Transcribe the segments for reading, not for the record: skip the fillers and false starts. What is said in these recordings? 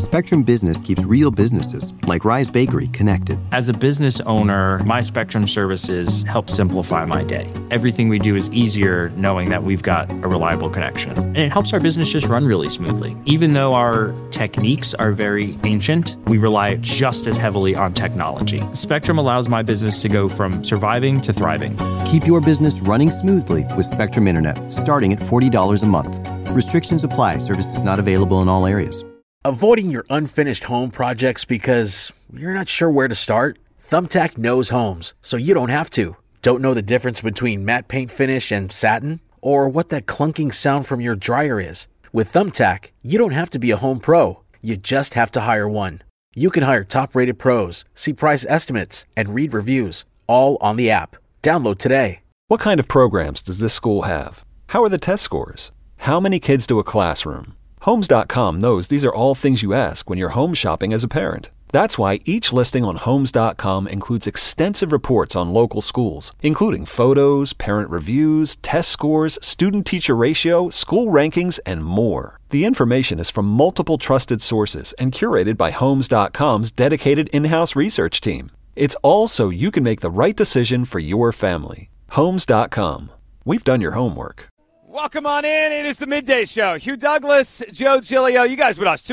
Spectrum Business keeps real businesses, like Rise Bakery, connected. As a business owner, my Spectrum services help simplify my day. Everything we do is easier knowing that we've got a reliable connection. And it helps our business just run really smoothly. Even though our techniques are very ancient, we rely just as heavily on technology. Spectrum allows my business to go from surviving to thriving. Keep your business running smoothly with Spectrum Internet, starting at $40 a month. Restrictions apply. Services not available in all areas. Avoiding your unfinished home projects because you're not sure where to start? Thumbtack knows homes, so you don't have to. Don't know the difference between matte paint finish and satin? Or what that clunking sound from your dryer is? With Thumbtack, you don't have to be a home pro. You just have to hire one. You can hire top-rated pros, see price estimates, and read reviews, all on the app. Download today. What kind of programs does this school have? How are the test scores? How many kids do a classroom? Homes.com knows these are all things you ask when you're home shopping as a parent. That's why each listing on Homes.com includes extensive reports on local schools, including photos, parent reviews, test scores, student-teacher ratio, school rankings, and more. The information is from multiple trusted sources and curated by Homes.com's dedicated in-house research team. It's all so you can make the right decision for your family. Homes.com. We've done your homework. Welcome on in. It is the Midday Show. Hugh Douglas, Joe Giglio. You guys with us.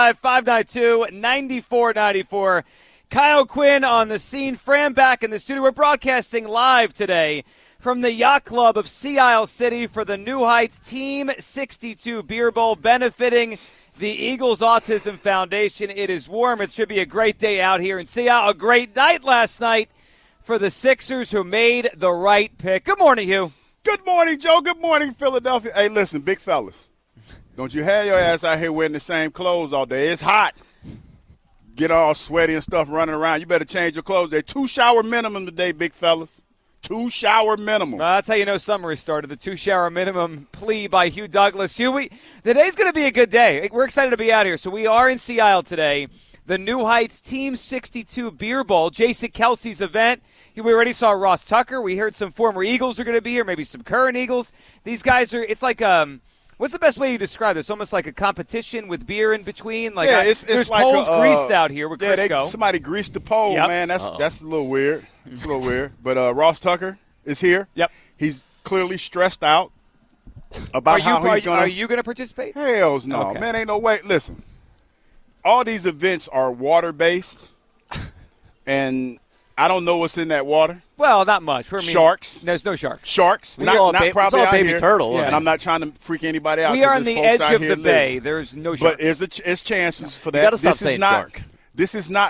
215-592-9494. Kyle Quinn on the scene. Fran back in the studio. We're broadcasting live today from the Yacht Club of Sea Isle City for the New Heights Team 62 Beer Bowl benefiting the Eagles Autism Foundation. It is warm. It should be a great day out here in Sea Isle. A great night last night for the Sixers who made the right pick. Good morning, Hugh. Good morning, Joe. Good morning, Philadelphia. Hey, listen, big fellas. Don't you have your ass out here wearing the same clothes all day. It's hot. Get all sweaty and stuff running around. You better change your clothes. They're 2-shower minimum today, big fellas. 2-shower minimum. Well, that's how you know summer has started. The 2-shower minimum plea by Hugh Douglas. Hugh, today's going to be a good day. We're excited to be out here. So we are in Sea Isle today. The New Heights Team 62 Beer Bowl, Jason Kelsey's event. We already saw Ross Tucker. We heard some former Eagles are going to be here, maybe some current Eagles. These guys are, it's like, what's the best way you describe this? Almost like a competition with beer in between? Like there's like poles greased out here with Crisco. Somebody greased the pole, man. That's a little weird. It's a little weird. But Ross Tucker is here. Yep. He's clearly stressed out about how he's going to. Are you going to participate? Hells no. Okay. Man, ain't no way. Listen. All these events are water-based, and I don't know what's in that water. Well, not much. Sharks. There's no sharks. Sharks. Not probably out baby here. turtle. Yeah. And I'm not trying to freak anybody out. We are on the edge of the bay. There's no sharks. But it's chances for that. You got to stop saying shark. This is not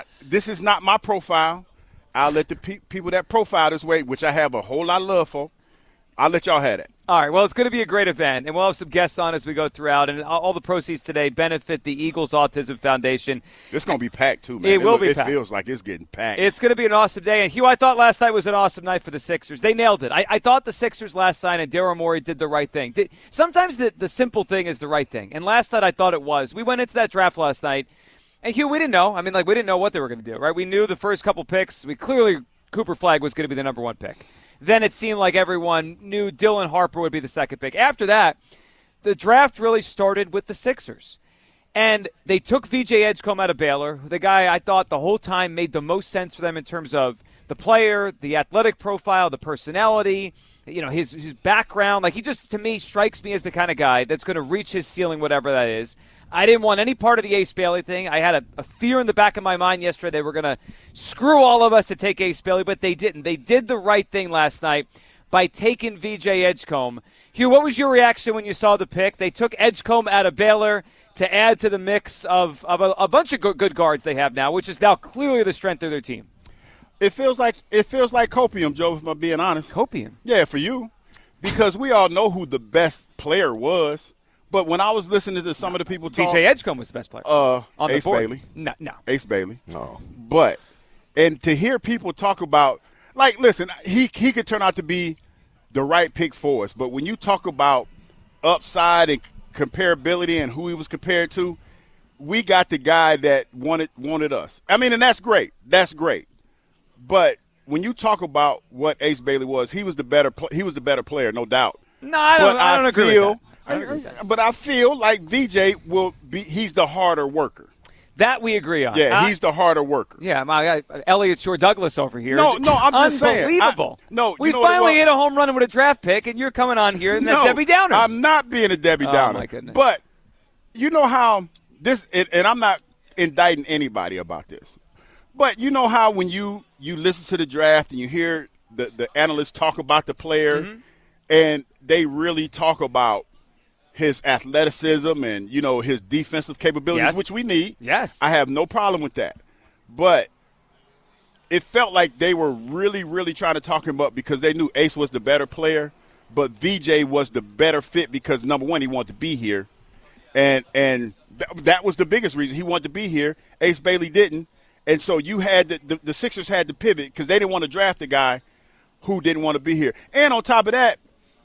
my profile. I'll let the people that profile this way, which I have a whole lot of love for, I'll let y'all have it. All right, well, it's going to be a great event, and we'll have some guests on as we go throughout, and all the proceeds today benefit the Eagles Autism Foundation. It's going to be packed, too, man. It will be packed. It feels like it's getting packed. It's going to be an awesome day, and Hugh, I thought last night was an awesome night for the Sixers. They nailed it. I thought the Sixers last night and Daryl Morey did the right thing. Sometimes the simple thing is the right thing, and last night I thought it was. We went into that draft last night, and Hugh, we didn't know. I mean, we didn't know what they were going to do, right? We knew the first couple picks. Clearly Cooper Flagg was going to be the number one pick. Then it seemed like everyone knew Dylan Harper would be the second pick. After that, the draft really started with the Sixers. And they took V.J. Edgecombe out of Baylor, the guy I thought the whole time made the most sense for them in terms of the player, the athletic profile, the personality, his background. Like, he just, to me, strikes me as the kind of guy that's going to reach his ceiling, whatever that is. I didn't want any part of the Ace Bailey thing. I had a fear in the back of my mind yesterday they were going to screw all of us to take Ace Bailey, but they didn't. They did the right thing last night by taking V.J. Edgecombe. Hugh, what was your reaction when you saw the pick? They took Edgecombe out of Baylor to add to the mix of a bunch of good guards they have now, which is now clearly the strength of their team. It feels like copium, Joe, if I'm being honest. Copium? Yeah, for you. Because we all know who the best player was. But when I was listening to some of the people talk, V.J. Edgecombe was the best player. On Ace the board. Bailey. No. Ace Bailey. No. But, and to hear people talk about, like, listen, he could turn out to be the right pick for us. But when you talk about upside and comparability and who he was compared to, we got the guy that wanted us. I mean, and that's great. That's great. But when you talk about what Ace Bailey was, he was the better player, no doubt. No, I don't agree with that. But I feel like VJ he's the harder worker. That we agree on. Yeah, he's the harder worker. Yeah, my Elliott Shore Douglas over here. No, I'm just saying. Unbelievable. We finally hit a home run with a draft pick, and you're coming on here and Debbie Downer. I'm not being a Debbie Downer. Oh, my goodness. But you know how this, and I'm not indicting anybody about this, but you know how when you listen to the draft and you hear the analysts talk about the player, and they really talk about his athleticism and, his defensive capabilities, which we need. Yes. I have no problem with that. But it felt like they were really, really trying to talk him up because they knew Ace was the better player, but VJ was the better fit because, number one, he wanted to be here. And that was the biggest reason. He wanted to be here. Ace Bailey didn't. And so you had the Sixers had to pivot because they didn't want to draft a guy who didn't want to be here. And on top of that,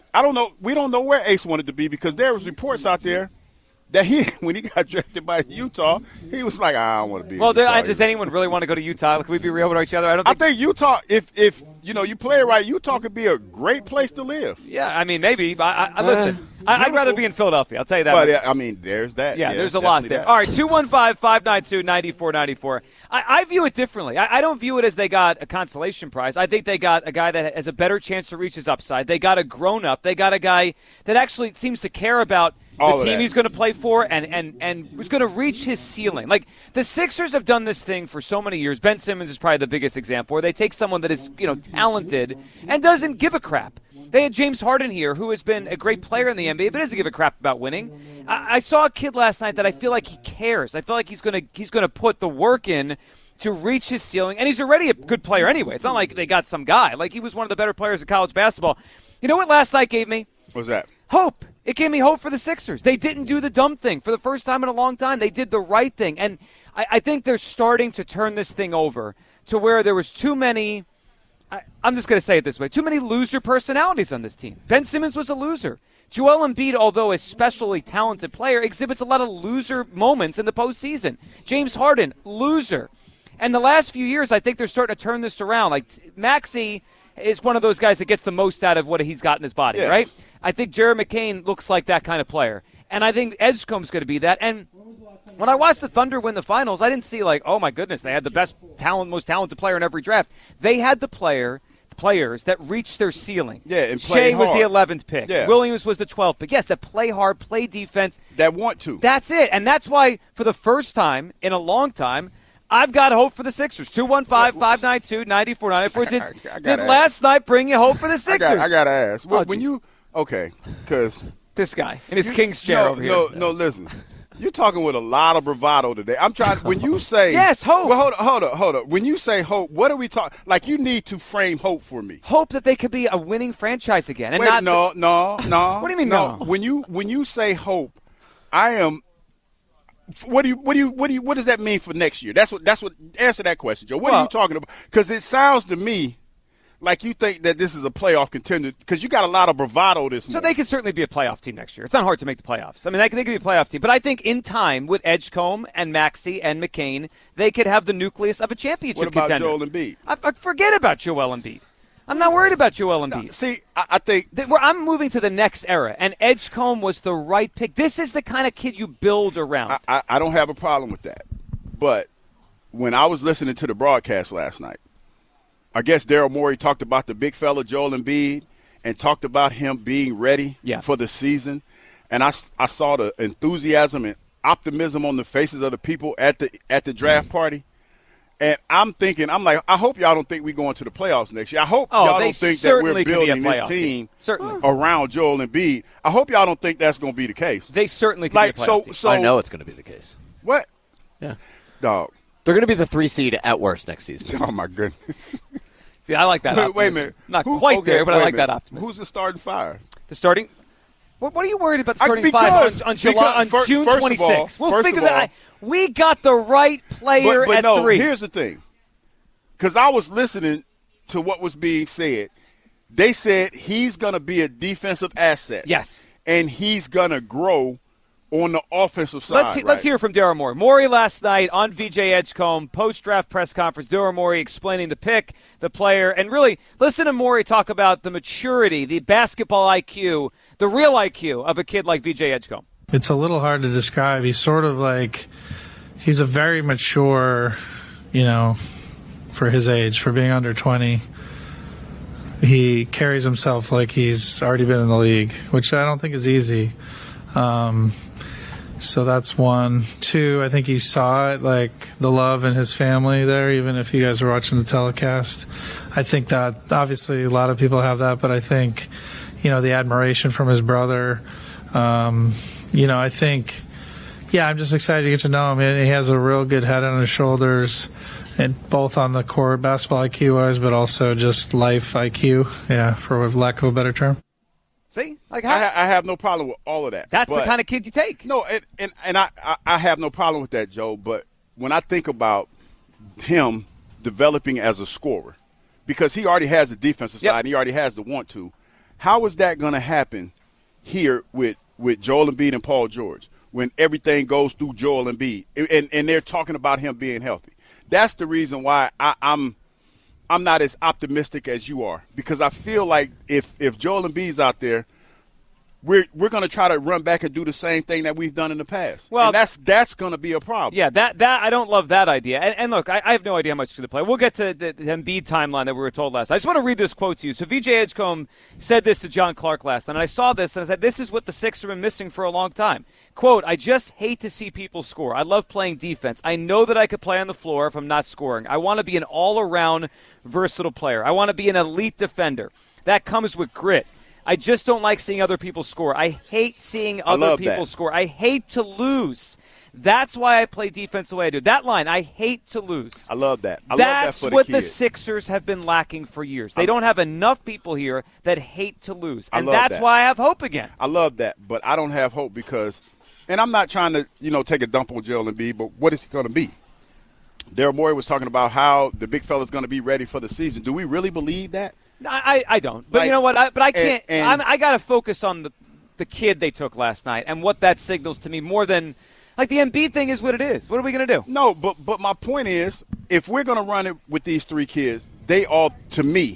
we don't know where Ace wanted to be because there was reports out there that when he got drafted by Utah, he was like, I don't want to be Well, Utah. Does anyone really want to go to Utah? Can we be real with each other? I think Utah, if you play it right, Utah could be a great place to live. Yeah, I mean, maybe. Listen, I'd rather be in Philadelphia. I'll tell you that. But, there's that. Yeah, there's a lot there. That. All right, 215-592-9494. I view it differently. I don't view it as they got a consolation prize. I think they got a guy that has a better chance to reach his upside. They got a grown-up. They got a guy that actually seems to care about the team he's going to play for and was going to reach his ceiling. Like, the Sixers have done this thing for so many years. Ben Simmons is probably the biggest example, where they take someone that is, talented and doesn't give a crap. They had James Harden here, who has been a great player in the NBA, but doesn't give a crap about winning. I saw a kid last night that I feel like he cares. I feel like he's going to put the work in to reach his ceiling, and he's already a good player anyway. It's not like they got some guy. Like, he was one of the better players in college basketball. You know what last night gave me? What's that? Hope. It gave me hope for the Sixers. They didn't do the dumb thing. For the first time in a long time, they did the right thing. And I think they're starting to turn this thing over to where there was too many – I'm just going to say it this way. Too many loser personalities on this team. Ben Simmons was a loser. Joel Embiid, although a especially talented player, exhibits a lot of loser moments in the postseason. James Harden, loser. And the last few years, I think they're starting to turn this around. Like, Maxey is one of those guys that gets the most out of what he's got in his body, right? I think Jared McCain looks like that kind of player. And I think Edgecombe's going to be that. And when I watched the Thunder win the finals, I didn't see like, oh, my goodness, they had the best talent, most talented player in every draft. They had the players that reached their ceiling. Yeah, and Shea was the 11th pick. Yeah. Williams was the 12th pick. Yes, that play hard, play defense. That want to. That's it. And that's why, for the first time in a long time, I've got hope for the Sixers. 215-592-9494. Did last night bring you hope for the Sixers? I got to ask. Because this guy in his king's chair over here. No, listen. You're talking with a lot of bravado today. I'm trying. When you say yes, hope. Well, hold up. When you say hope, what are we talking? Like, you need to frame hope for me. Hope that they could be a winning franchise again. And Wait, no. What do you mean no? When you say hope, I am. What does that mean for next year? That's what. Answer that question, Joe. What are you talking about? Because it sounds to me like you think that this is a playoff contender because you got a lot of bravado this morning. So they could certainly be a playoff team next year. It's not hard to make the playoffs. I mean, they could be a playoff team. But I think in time with Edgecombe and Maxey and McCain, they could have the nucleus of a championship contender. What about Joel Embiid? Forget about Joel Embiid. I'm not worried about Joel Embiid. See, I think I'm moving to the next era, and Edgecombe was the right pick. This is the kind of kid you build around. I don't have a problem with that. But when I was listening to the broadcast last night, I guess Daryl Morey talked about the big fella Joel Embiid and talked about him being ready for the season. And I saw the enthusiasm and optimism on the faces of the people at the draft party. And I'm like, I hope y'all don't think we're going to the playoffs next year. I hope y'all don't think that we're building this team around Joel Embiid. I hope y'all don't think that's going to be the case. They certainly could be a playoff team. So I know it's going to be the case. What? Yeah. Dog. They're going to be the 3 seed at worst next season. Oh, my goodness. See, I like that optimism. Wait a minute. Not quite there, but I like that optimism. Who's the starting five? The starting – what are you worried about the starting five on June 26th? We'll figure that out. We got the right player at 3. Here's the thing. Because I was listening to what was being said. They said he's going to be a defensive asset. Yes. And he's going to grow on the offensive side. Let's hear from Daryl Morey. Morey last night on VJ Edgecombe, post-draft press conference. Daryl Morey explaining the pick, the player, and really listen to Morey talk about the maturity, the basketball IQ, the real IQ of a kid like VJ Edgecombe. It's a little hard to describe. He's sort of like he's a very mature, for his age, for being under 20. He carries himself like he's already been in the league, which I don't think is easy. So that's one. Two, I think he saw it, like the love in his family there, even if you guys were watching the telecast. I think that obviously a lot of people have that, but I think, the admiration from his brother, I think, I'm just excited to get to know him. He has a real good head on his shoulders, and both on the court, basketball IQ wise, but also just life IQ, for lack of a better term. See, like I have no problem with all of that. That's the kind of kid you take. No, and I have no problem with that, Joe. But when I think about him developing as a scorer, because he already has the defensive side and he already has the want to, how is that going to happen here with Joel Embiid and Paul George when everything goes through Joel Embiid and they're talking about him being healthy? That's the reason why I'm not as optimistic as you are, because I feel like if Joel Embiid's out there, we're going to try to run back and do the same thing that we've done in the past. Well, and that's going to be a problem. Yeah, that I don't love that idea. And look, I have no idea how much to play. We'll get to the Embiid timeline that we were told last. I just want to read this quote to you. So VJ Edgecombe said this to John Clark last night, and I saw this, and I said, this is what the Sixers have been missing for a long time. Quote, I just hate to see people score. I love playing defense. I know that I could play on the floor if I'm not scoring. I want to be an all-around versatile player. I want to be an elite defender. That comes with grit. I just don't like seeing other people score. I hate seeing other people score. I hate to lose. That's why I play defense the way I do. That line, I hate to lose. I love that. That's what the Sixers have been lacking for years. They don't have enough people here that hate to lose. And that's why I have hope again. I love that, but I don't have hope because – and I'm not trying to, take a dump on Joel Embiid, but what is he going to be? Daryl Morey was talking about how the big fella's going to be ready for the season. Do we really believe that? I don't. But you know what? I can't. I got to focus on the kid they took last night and what that signals to me more than like the Embiid thing is what it is. What are we going to do? No, but my point is, if we're going to run it with these three kids, they all need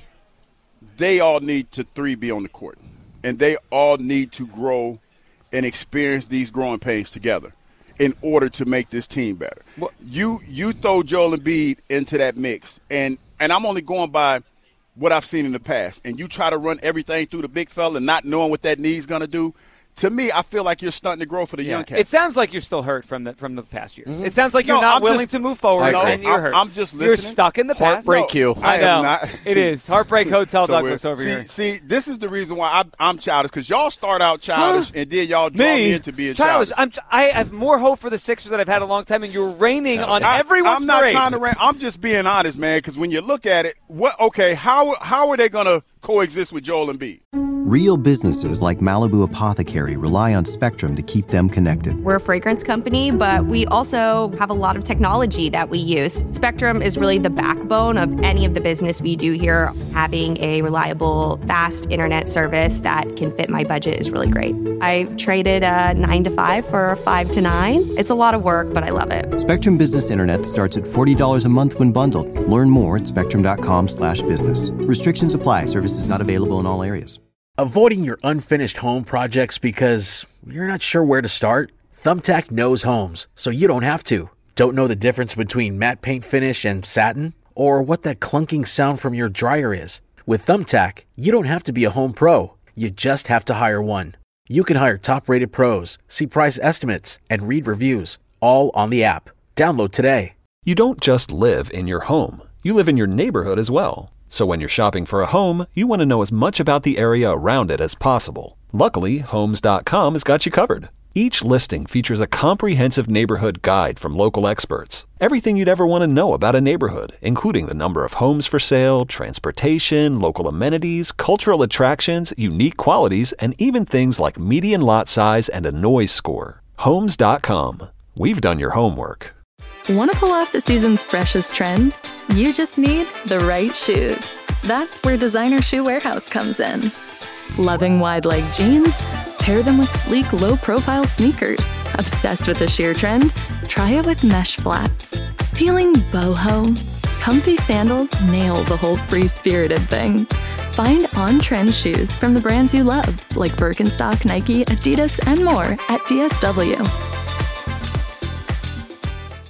to be on the court, and they all need to grow and experience these growing pains together in order to make this team better. Well, you throw Joel Embiid into that mix, and I'm only going by what I've seen in the past, and you try to run everything through the big fella, not knowing what that knee's going to do. To me, I feel like you're stunting to grow for the young cats. It sounds like you're still hurt from the past years. Mm-hmm. It sounds like you're not willing to move forward, and you're hurt. I'm just listening. You're stuck in the past. Heartbreak you. I know. It is. Heartbreak Hotel Douglas over here. See, this is the reason why I'm childish, because y'all start out childish, and then y'all draw me into being childish. I have more hope for the Sixers than I've had a long time, and you're raining on everyone's I'm not trying to rain. I'm just being honest, man, because when you look at it, how are they going to coexist with Joel Embiid? Real businesses like Malibu Apothecary rely on Spectrum to keep them connected. We're a fragrance company, but we also have a lot of technology that we use. Spectrum is really the backbone of any of the business we do here. Having a reliable, fast internet service that can fit my budget is really great. I traded a 9 to 5 for a 5 to 9. It's a lot of work, but I love it. Spectrum Business Internet starts at $40 a month when bundled. Learn more at spectrum.com/business. Restrictions apply. Services not available in all areas. Avoiding your unfinished home projects because you're not sure where to start? Thumbtack knows homes, so you don't have to. Don't know the difference between matte paint finish and satin? Or what that clunking sound from your dryer is? With Thumbtack, you don't have to be a home pro. You just have to hire one. You can hire top-rated pros, see price estimates, and read reviews, all on the app. Download today. You don't just live in your home. You live in your neighborhood as well. So when you're shopping for a home, you want to know as much about the area around it as possible. Luckily, Homes.com has got you covered. Each listing features a comprehensive neighborhood guide from local experts. Everything you'd ever want to know about a neighborhood, including the number of homes for sale, transportation, local amenities, cultural attractions, unique qualities, and even things like median lot size and a noise score. Homes.com. We've done your homework. Want to pull off the season's freshest trends? You just need the right shoes. That's where Designer Shoe Warehouse comes in. Loving wide-leg jeans? Pair them with sleek, low-profile sneakers. Obsessed with the sheer trend? Try it with mesh flats. Feeling boho? Comfy sandals nail the whole free-spirited thing. Find on-trend shoes from the brands you love, like Birkenstock, Nike, Adidas, and more at DSW.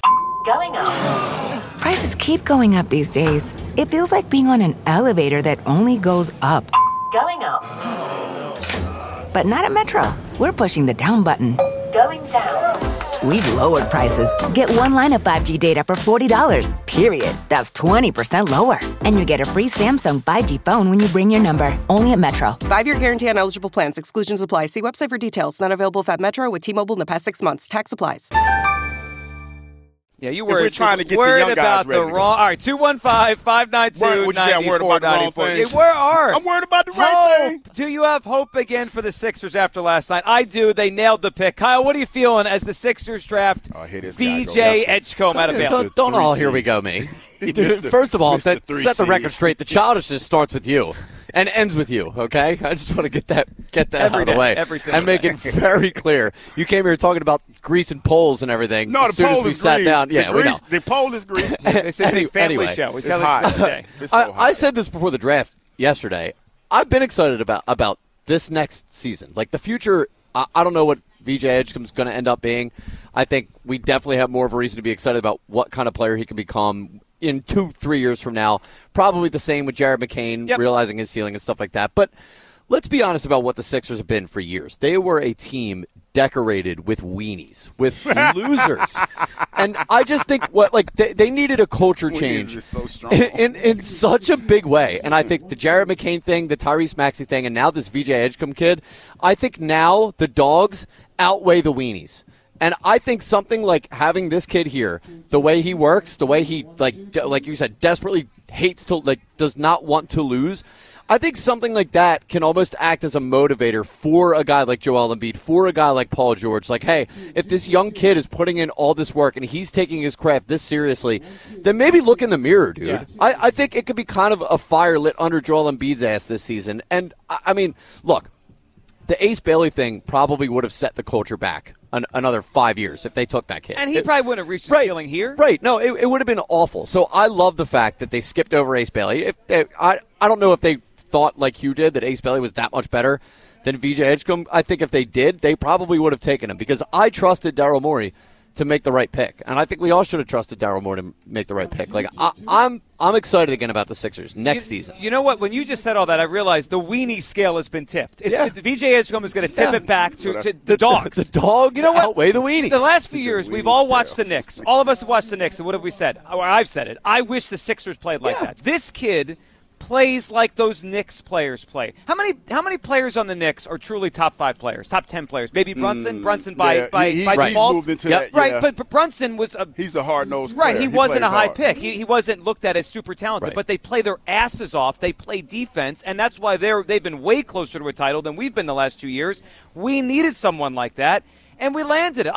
Going up. Prices keep going up these days. It feels like being on an elevator that only goes up. Going up. But not at Metro. We're pushing the down button. Going down. We've lowered prices. Get one line of 5G data for $40, period. That's 20% lower. And you get a free Samsung 5G phone when you bring your number. Only at Metro. 5-year guarantee on eligible plans. Exclusions apply. See website for details. Not available at Metro with T-Mobile in the past 6 months. Tax applies. Yeah, you we're trying to get the worried young guys about ready the to go. wrong. All right, 215-592-9494. Where are? I'm worried about the right thing. Do you have hope again for the Sixers after last night? I do. They nailed the pick. Kyle, what are you feeling as the Sixers draft VJ Edgecombe out of Baylor? Don't all here we go, me. First of all, set the record straight. The childishness starts with you and ends with you, okay? I just want to get that out of the way. And make it very clear. You came here talking about grease and poles and everything. No, as soon as we sat down. Yeah, we know. The pole is grease. This is a family show. It's hot. I said this before the draft yesterday. I've been excited about this next season. Like the future, I don't know what VJ Edgecombe's going to end up being. I think we definitely have more of a reason to be excited about what kind of player he can become in 2-3 years from now. Probably the same with Jared McCain, realizing his ceiling and stuff like that. But let's be honest about what the Sixers have been for years. They were a team decorated with weenies, with losers. And I just think they needed a culture change in such a big way. And I think the Jared McCain thing, the Tyrese Maxey thing, and now this VJ Edgecombe kid, I think now the dogs outweigh the weenies. And I think something like having this kid here, the way he works, the way he, like you said, desperately hates to, does not want to lose, I think something like that can almost act as a motivator for a guy like Joel Embiid, for a guy like Paul George. Like, hey, if this young kid is putting in all this work and he's taking his craft this seriously, then maybe look in the mirror, dude. Yeah. I think it could be kind of a fire lit under Joel Embiid's ass this season. And, I mean, look, the Ace Bailey thing probably would have set the culture back another 5 years if they took that kid. And he probably wouldn't have reached the ceiling here. Right. No, it would have been awful. So I love the fact that they skipped over Ace Bailey. I don't know if they thought like you did that Ace Bailey was that much better than VJ Edgecombe. I think if they did, they probably would have taken him because I trusted Daryl Morey to make the right pick. And I think we all should have trusted Daryl Morey to make the right pick. Like I'm excited again about the Sixers next season. You know what? When you just said all that, I realized the weenie scale has been tipped. VJ Edgecombe is going to tip it back to the dogs. The dogs outweigh the weenies. The last few years, we've all watched the Knicks. All of us have watched the Knicks, and what have we said? Or I've said it. I wish the Sixers played like that. This kid plays like those Knicks players play. How many players on the Knicks are truly top 5 players, top 10 players? Maybe Brunson by default. Moved into that, right, but Brunson was he's a hard-nosed player. Right, he wasn't a high pick. He wasn't looked at as super talented, but they play their asses off. They play defense, and that's why they've been way closer to a title than we've been the last 2 years. We needed someone like that. And we landed it.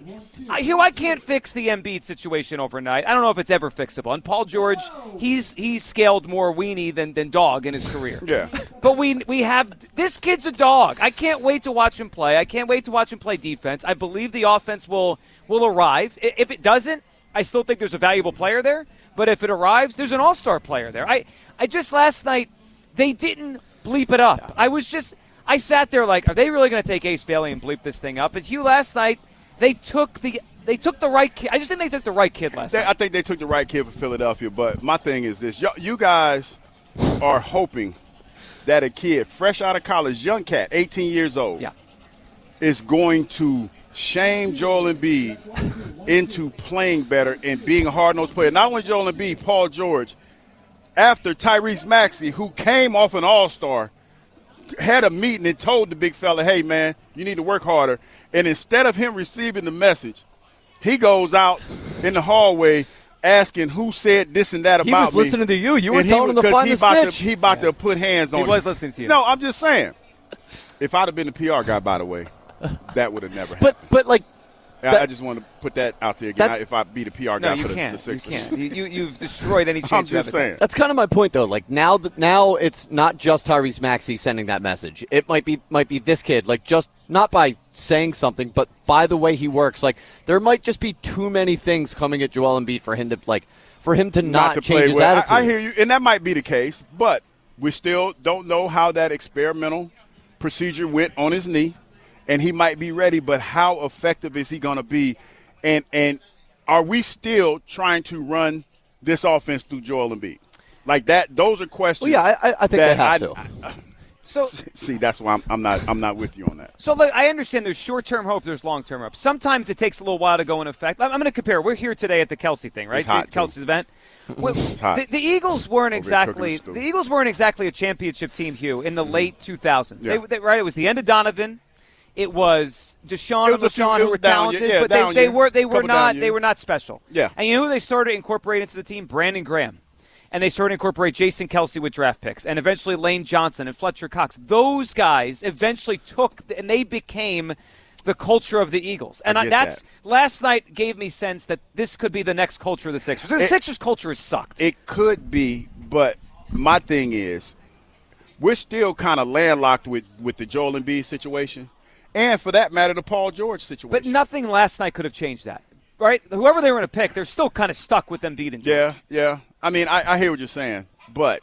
I can't fix the Embiid situation overnight. I don't know if it's ever fixable. And Paul George, he's scaled more weenie than dog in his career. Yeah. But we have – this kid's a dog. I can't wait to watch him play. I can't wait to watch him play defense. I believe the offense will arrive. If it doesn't, I still think there's a valuable player there. But if it arrives, there's an all-star player there. I just last night, they didn't bleep it up. I sat there like, are they really going to take Ace Bailey and bleep this thing up? And Hugh, last night, they took the right kid. I just think they took the right kid last night. I think they took the right kid for Philadelphia. But my thing is this. You guys are hoping that a kid, fresh out of college, young cat, 18 years old, is going to shame Joel Embiid into playing better and being a hard-nosed player. Not only Joel Embiid, Paul George, after Tyrese Maxey, who came off an all-star, had a meeting and told the big fella, hey, man, you need to work harder. And instead of him receiving the message, he goes out in the hallway asking who said this and that about me. He was listening to you. You were telling him to find the snitch. He about to put hands on him. He was listening to you. No, I'm just saying. If I'd have been the PR guy, by the way, that would have never happened. But like, I just want to put that out there again. If I be the PR guy for the Sixers. You can't. You've destroyed any chance. I'm just saying. That's kind of my point, though. Like now it's not just Tyrese Maxey sending that message. It might be this kid. Like just not by saying something, but by the way he works. Like there might just be too many things coming at Joel Embiid for him to not change his attitude. I hear you, and that might be the case. But we still don't know how that experimental procedure went on his knee. And he might be ready, but how effective is he going to be? And are we still trying to run this offense through Joel Embiid? Like that, those are questions. Well, yeah, I think they have to. So see, that's why I'm not with you on that. So look, I understand there's short-term hope, there's long-term hope. Sometimes it takes a little while to go in effect. I'm going to compare. We're here today at the Kelsey thing, right? Kelsey's event. It's hot. The Eagles weren't exactly a championship team, Hugh, in the late 2000s. Yeah. Right? It was the end of Donovan. It was Deshaun and LaShawn who were talented, but they were not special. Yeah. And you know who they started incorporating into the team? Brandon Graham. And they started to incorporate Jason Kelsey with draft picks, and eventually Lane Johnson and Fletcher Cox. Those guys eventually and they became the culture of the Eagles. And last night gave me sense that this could be the next culture of the Sixers. The Sixers culture has sucked. It could be, but my thing is, we're still kind of landlocked with the Joel Embiid situation, and for that matter, the Paul George situation. But nothing last night could have changed that. Right? Whoever they were going to pick, they're still kind of stuck with Embiid and George. Yeah. I mean, I hear what you're saying, but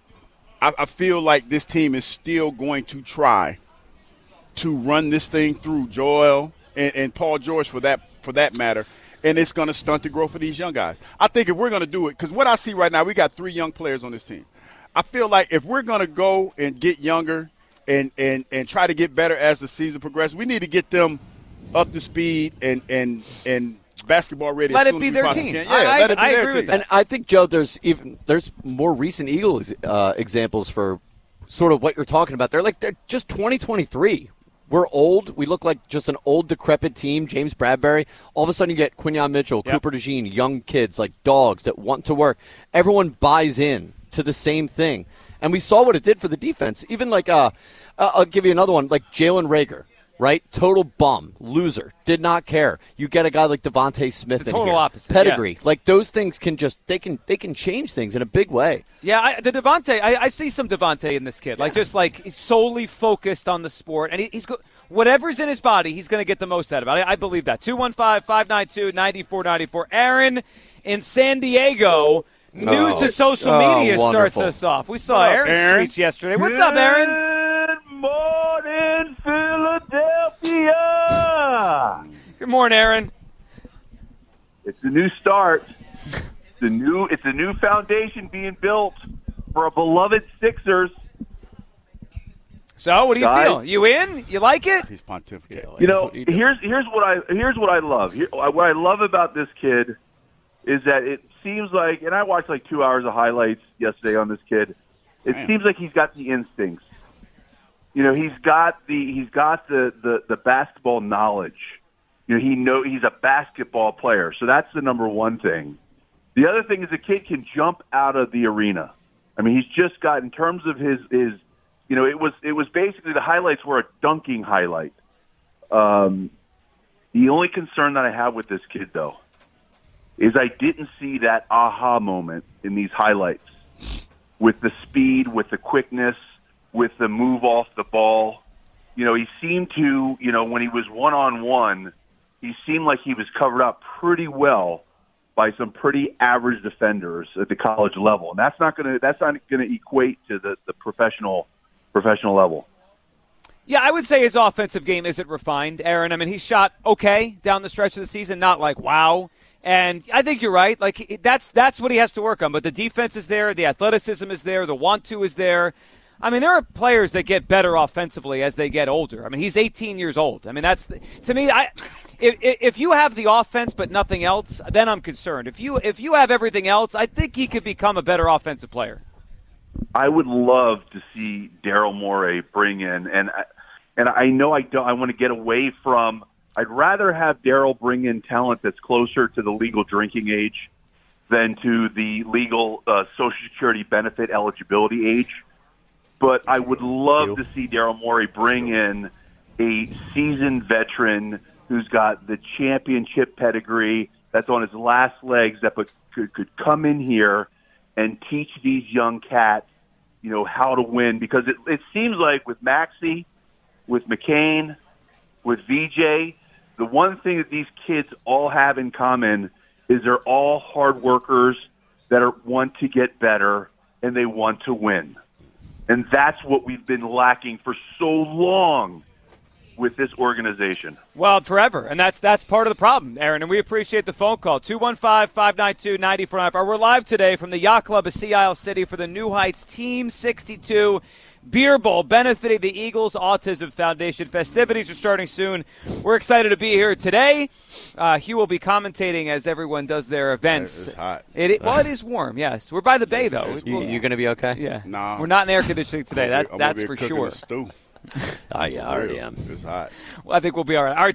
I feel like this team is still going to try to run this thing through Joel and Paul George for that matter, and it's going to stunt the growth of these young guys. I think if we're going to do it, because what I see right now, we got 3 young players on this team. I feel like if we're going to go and get younger and try to get better as the season progresses, we need to get them up to speed and basketball ready. Let as it soon be as we their possibly team. can. Yeah, let it be I their agree team. with that. And I think, Joe, there's more recent Eagles examples for sort of what you're talking about. They're just 2023. We're old. We look like just an old, decrepit team. James Bradbury. All of a sudden, you get Quinyon Mitchell, Cooper DeJean, young kids like dogs that want to work. Everyone buys in to the same thing, and we saw what it did for the defense. Even I'll give you another one, like Jalen Reagor. Right? Total bum. Loser. Did not care. You get a guy like Devontae Smith the in total here. opposite. Pedigree. Yeah. Like those things can they can change things in a big way. Yeah, I see some Devontae in this kid. He's solely focused on the sport. And he's whatever's in his body, he's going to get the most out of it. I believe that. 215-592-9494. Aaron in San Diego, new to social media, starts us off. We saw Aaron's tweets yesterday. What's up, Aaron? Morning, Philadelphia. Good morning, Aaron. It's a new start. It's a new foundation being built for a beloved Sixers. So, what do you feel? You in? You like it? He's pontificating. Here's what I love. What I love about this kid is that it seems like, and I watched 2 hours of highlights yesterday on this kid. It seems like he's got the instincts. He's got the basketball knowledge. He's a basketball player, so that's the number one thing. The other thing is the kid can jump out of the arena. I mean, he's just got, in terms of his it was basically the highlights were a dunking highlight. The only concern that I have with this kid, though, is I didn't see that aha moment in these highlights with the speed, with the quickness, with the move off the ball. He seemed to, when he was one-on-one, he seemed like he was covered up pretty well by some pretty average defenders at the college level. And that's not going to equate to the professional level. Yeah, I would say his offensive game isn't refined, Aaron. I mean, he shot okay down the stretch of the season, not wow. And I think you're right. That's what he has to work on. But the defense is there, the athleticism is there, the want-to is there. I mean, there are players that get better offensively as they get older. I mean, he's 18 years old. I mean, to me, if you have the offense but nothing else, then I'm concerned. If you have everything else, I think he could become a better offensive player. I would love to see Daryl Morey bring in, and I know I want to get away from. I'd rather have Daryl bring in talent that's closer to the legal drinking age than to the legal Social Security benefit eligibility age. But I would love to see Daryl Morey bring in a seasoned veteran who's got the championship pedigree, that's on his last legs, that could come in here and teach these young cats, how to win. Because it seems like with Maxey, with McCain, with VJ, the one thing that these kids all have in common is they're all hard workers that want to get better and they want to win. And that's what we've been lacking for so long with this organization? Well, forever, and that's part of the problem, Aaron, and we appreciate the phone call. 215-592-9495. We're live today from the Yacht Club of Sea Isle City for the New Heights Team 62 Beer Bowl, benefiting the Eagles Autism Foundation. Festivities are starting soon. We're excited to be here today. Hugh will be commentating as everyone does their events. It's hot. It is warm, yes. We're by the bay, though. You going to be okay? Yeah. Nah. We're not in air conditioning today. That's for cooking sure. a stew. I already am. It's hot. Well, I think we'll be all right. All right,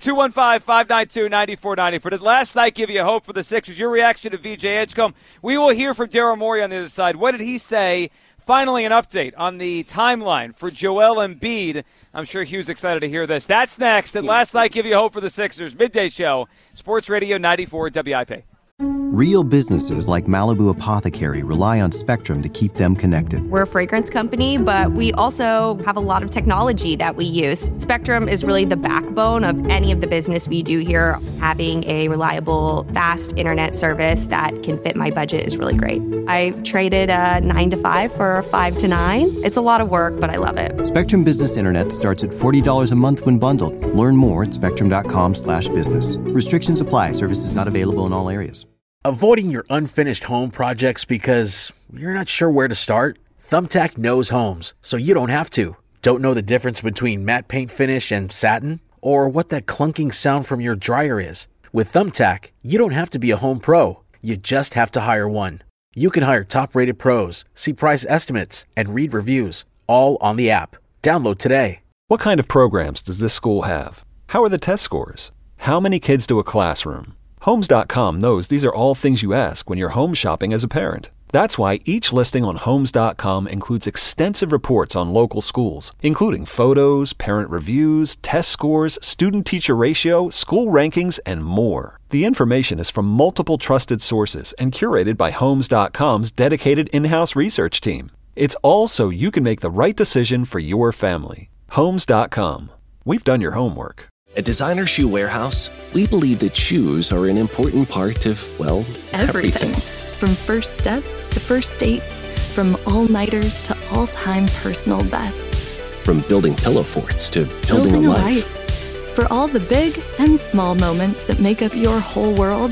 215-592-9490. For did last night give you hope for the Sixers? Your reaction to VJ Edgecombe. We will hear from Daryl Morey on the other side. What did he say? Finally, an update on the timeline for Joel Embiid. I'm sure Hugh's excited to hear this. That's next. And last night give you hope for the Sixers. Midday show, Sports Radio 94 WIP. Real businesses like Malibu Apothecary rely on Spectrum to keep them connected. We're a fragrance company, but we also have a lot of technology that we use. Spectrum is really the backbone of any of the business we do here. Having a reliable, fast internet service that can fit my budget is really great. I traded a 9 to 5 for a 5 to 9. It's a lot of work, but I love it. Spectrum Business Internet starts at $40 a month when bundled. Learn more at spectrum.com/business. Restrictions apply. Services not available in all areas. Avoiding your unfinished home projects because you're not sure where to start? Thumbtack knows homes, so you don't have to. Don't know the difference between matte paint finish and satin? Or what that clunking sound from your dryer is? With Thumbtack, you don't have to be a home pro. You just have to hire one. You can hire top-rated pros, see price estimates, and read reviews, all on the app. Download today. What kind of programs does this school have? How are the test scores? How many kids do a classroom? Homes.com knows these are all things you ask when you're home shopping as a parent. That's why each listing on Homes.com includes extensive reports on local schools, including photos, parent reviews, test scores, student-teacher ratio, school rankings, and more. The information is from multiple trusted sources and curated by Homes.com's dedicated in-house research team. It's all so you can make the right decision for your family. Homes.com. We've done your homework. At Designer Shoe Warehouse, we believe that shoes are an important part of, well, everything. From first steps to first dates, from all-nighters to all-time personal bests. From building pillow forts to building a life. For all the big and small moments that make up your whole world,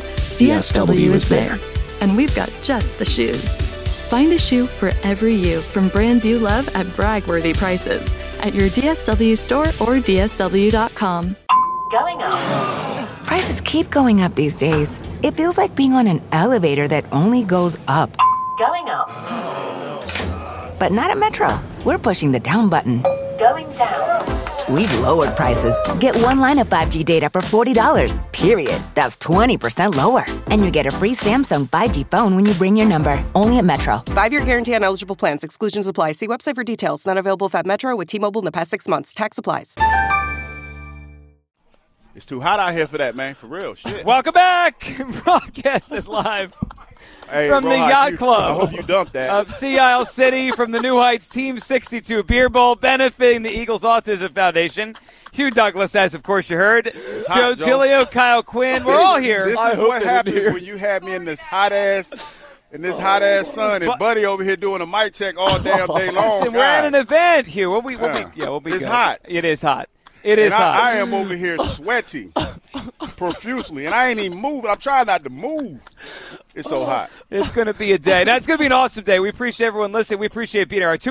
DSW is there. And we've got just the shoes. Find a shoe for every you from brands you love at brag-worthy prices at your DSW store or DSW.com. Going up. Prices keep going up these days. It feels like being on an elevator that only goes up. Going up. But not at Metro. We're pushing the down button. Going down. We've lowered prices. Get one line of 5G data for $40, period. That's 20% lower. And you get a free Samsung 5G phone when you bring your number. Only at Metro. 5-year guarantee on eligible plans. Exclusions apply. See website for details. Not available if at Metro with T-Mobile in the past 6 months. Tax applies. It's too hot out here for that, man. For real. Shit. Welcome back. Broadcasted live from the Yacht Club. I hope you dumped that. Of Sea Isle City from the New Heights Team 62 Beer Bowl, benefiting the Eagles Autism Foundation. Hugh Douglas, as of course you heard. Joe Giglio, Kyle Quinn. We're all here. This is what happens when you have me in this hot ass sun, and Buddy over here doing a mic check all damn day long. Listen, we're at an event, Hugh. We'll be It's good. hot. It is hot. It is hot. I am over here sweating profusely, and I ain't even moving. I'm trying not to move. It's so hot. It's going to be a day. Now, it's going to be an awesome day. We appreciate everyone listening. We appreciate being here.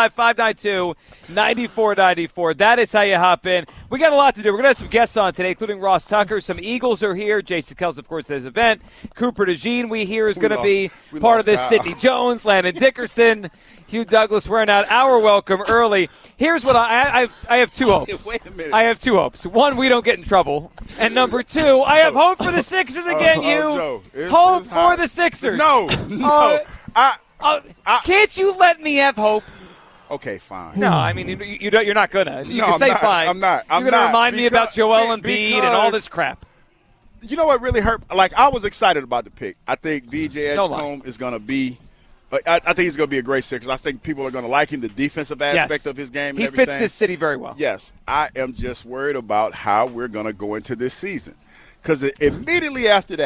215-592-9494. That is how you hop in. We got a lot to do. We're going to have some guests on today, including Ross Tucker. Some Eagles are here. Jason Kells, of course, at his event. Cooper DeJean, we hear, is going to be part of this. Sidney Jones, Landon Dickerson. Hugh Douglas wearing out our welcome early. Here's what I have two hopes. Wait a minute. I have two hopes. One, we don't get in trouble. And number two, I have hope for the Sixers again, Hugh. Hope for the Sixers. No. Can't you let me have hope? Okay, fine. No, I mean, you're not going to. You can say fine. I'm not. You're going to remind me about Joel Embiid and all this crap. You know what really hurt? Like, I was excited about the pick. I think VJ Edgecombe is going to be I think he's going to be a great Sixers. I think people are going to like him, the defensive aspect of his game and everything. He fits this city very well. Yes. I am just worried about how we're going to go into this season. Because immediately after that,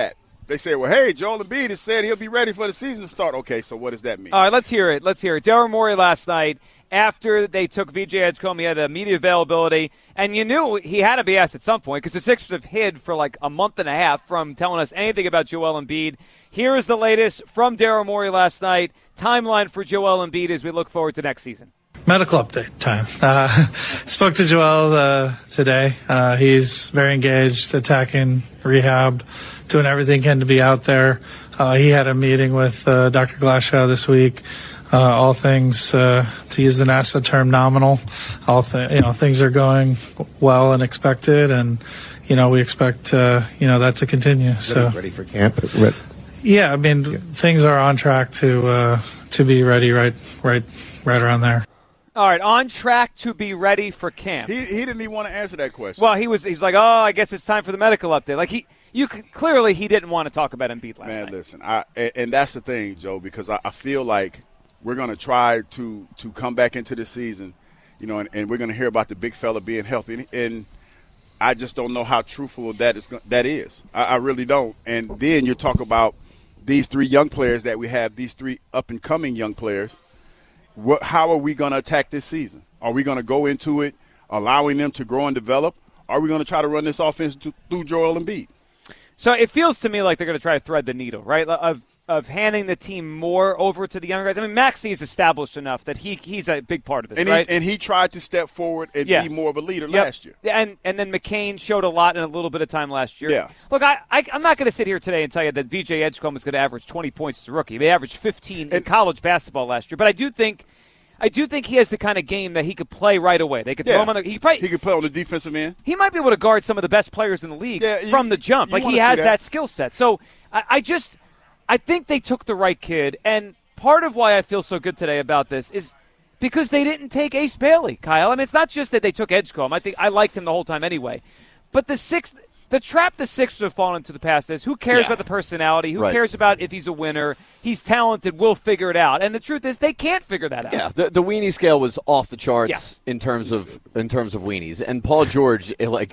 they said, well, hey, Joel Embiid has said he'll be ready for the season to start. Okay, so what does that mean? All right, let's hear it. Daryl Morey last night, after they took VJ Edgecombe, he had a media availability, and you knew he had to be asked at some point because the Sixers have hid for like a month and a half from telling us anything about Joel Embiid. Here is the latest from Daryl Morey last night. Timeline for Joel Embiid as we look forward to next season. Medical update time. Spoke to Joel today. He's very engaged, attacking rehab, doing everything he can to be out there. He had a meeting with Dr. Glashow this week. All things, to use the NASA term, nominal. Things are going well and expected, and we expect that to continue. So ready for camp. Yeah, I mean, things are on track to be ready right around there. All right, on track to be ready for camp. He didn't even want to answer that question. Well, he was like, I guess it's time for the medical update. Like clearly he didn't want to talk about Embiid last night. Man, listen, and that's the thing, Joe, because I feel like we're going to try to come back into the season, and we're going to hear about the big fella being healthy, and I just don't know how truthful that is. I really don't. And then you talk about these three young players that we have, these three up-and-coming young players. How are we going to attack this season? Are we going to go into it allowing them to grow and develop? Are we going to try to run this offense through Joel Embiid? So it feels to me like they're going to try to thread the needle, right, of handing the team more over to the younger guys. I mean, Maxey is established enough that he's a big part of this, right? And he tried to step forward and be more of a leader last year. And then McCain showed a lot in a little bit of time last year. Yeah. Look, I'm not going to sit here today and tell you that VJ Edgecombe is going to average 20 points as a rookie. He averaged 15 in college basketball last year. But I do think he has the kind of game that he could play right away. They could throw him on he could play on the defensive end. He might be able to guard some of the best players in the league from the jump. Like, he has that skill set. So I think they took the right kid, and part of why I feel so good today about this is because they didn't take Ace Bailey, Kyle. I mean, it's not just that they took Edgecombe. I think I liked him the whole time anyway. But the trap the Sixers have fallen into the past is who cares about the personality? Who cares about if he's a winner? He's talented. We'll figure it out. And the truth is they can't figure that out. Yeah, the weenie scale was off the charts in terms of weenies. And Paul George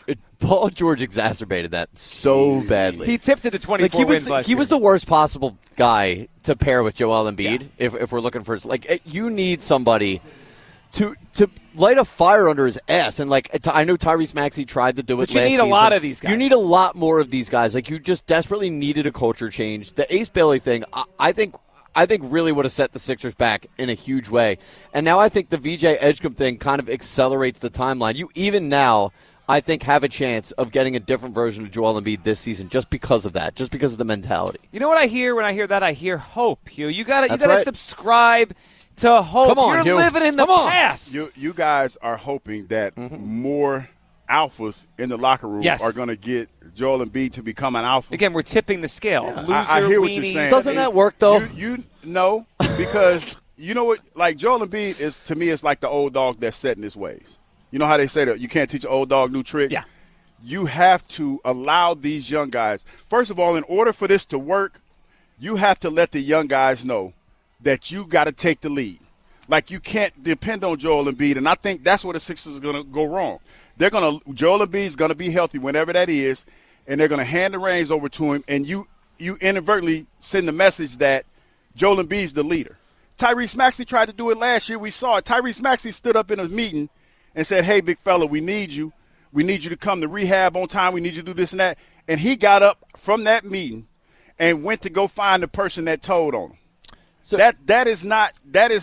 exacerbated that so badly. He tipped it to 24 wins last year. He was the worst possible guy to pair with Joel Embiid if we're looking for you need somebody to light a fire under his ass. And, I know Tyrese Maxey tried to do it last season. But you need a lot of these guys. You need a lot more of these guys. You just desperately needed a culture change. The Ace Bailey thing, I think really would have set the Sixers back in a huge way. And now I think the VJ Edgecombe thing kind of accelerates the timeline. You even now, I think, have a chance of getting a different version of Joel Embiid this season just because of that, just because of the mentality. You know what I hear when I hear that? I hear hope, Hugh. You gotta subscribe to hope. Come on, you're living in the past. You guys are hoping that more alphas in the locker room are going to get Joel Embiid to become an alpha. Again, we're tipping the scale. Yeah. I hear what you're saying. Doesn't that work, though? You know, because you know what? Like, Joel Embiid is, to me, it's like the old dog that's set in his ways. You know how they say that you can't teach an old dog new tricks? Yeah. You have to allow these young guys. First of all, in order for this to work, you have to let the young guys know that you got to take the lead. Like, you can't depend on Joel Embiid, and I think that's where the Sixers are going to go wrong. Joel Embiid is going to be healthy whenever that is, and they're going to hand the reins over to him, and you inadvertently send the message that Joel Embiid's the leader. Tyrese Maxey tried to do it last year. We saw it. Tyrese Maxey stood up in a meeting and said, hey, big fella, we need you. We need you to come to rehab on time. We need you to do this and that. And he got up from that meeting and went to go find the person that told on him. So that is not